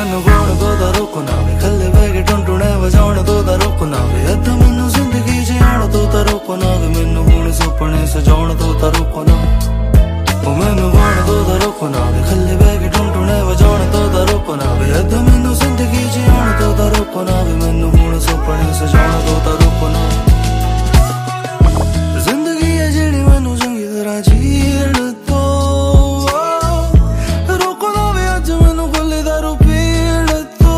मैनू गौण दो दा रोको ना वे खल्ले बह के टुनटुने वजाउण दो दा रोको ना वे अद्धा मैनू जिंदगी जियाण दो दा रोको ना वे मैनू हुण सुपने सजाउण दो दा रोको ना ओ मैनू गौण दो दा रोको ना वे खल्ले बह के टुनटुने वजाउण दो दा रोको ना वे अद्धा मैनू जिंदगी जियाण दो दा रोको ना वे मैनू हुण सुपने सजाउण दो दा रोको ना जिंदगी है जेड़ी मैनू चंगी तरह जीण दो रोको ना वे अज मैनू खुले दारू पीण दो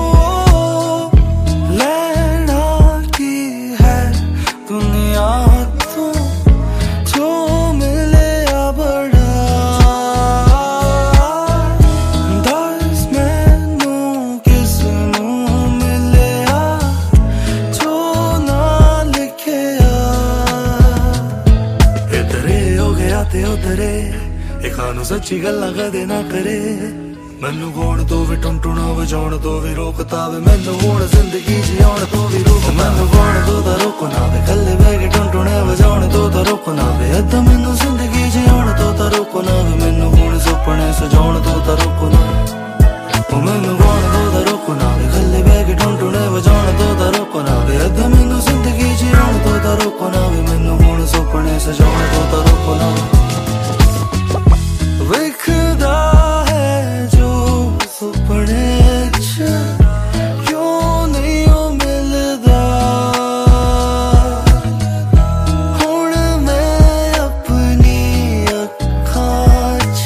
लेना की है दुनिया तो जो मिले या बड़ा दस मैनू किस नू मिले जो ना लिखे इधरे हो गया ते उधरे एक खानू सच्ची गल्ला कदे ना करे मैनू गौण दो वे टुनटुना वजाउण दो वे रोकता वे मैनू हुण जिंदगी जियाउण दो वे रोक मैनू गौण दो दा रोको ना वे खल्ले बह के टुनटुने वजाउण दो दा रोको ना वे अद्धा मैनू जिंदगी जियाउण दो दा रोको ना वे मैनू हुण सुपने सजाउण दो दा रोको ना ओ मैनू गौण दो दा रोको ना वे खल्ले बह के टुनटुने वजाउण दो दा रोको ना वे अद्धा मैनू जिंदगी जियाउण दो दा रोको ना वे मैनू हुण सुपने सजाउण दो दा रोको ना विखदा है जो सुपने च क्यों नहीं ओ मिलदा हुण मैं अपनी अखां च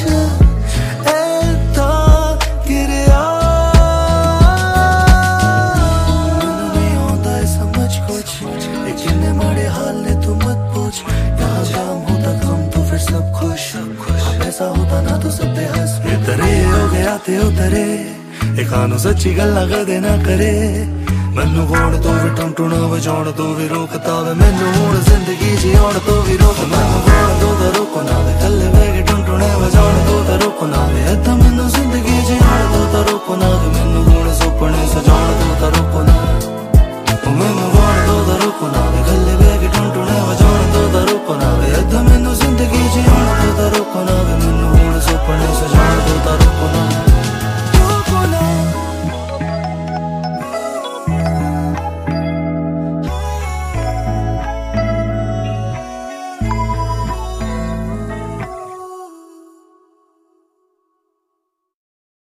ऐदां गिरया मैनू नहीं आउंदा है समझ कुछ लेकिन माड़े हाल ने तू मत पूछ यहाँ काम होता कम तो फिर सब खुश ऐसा होता ना तो सब पे हंस इधरे हो गया ते उधरे एक खानू सच्ची गल्ला कदे ना करे मैनू गौण दो वे टुनटुना वजाउण दो वे रोकता वे मैनू हुण जिंदगी जियाउण दो वे रोक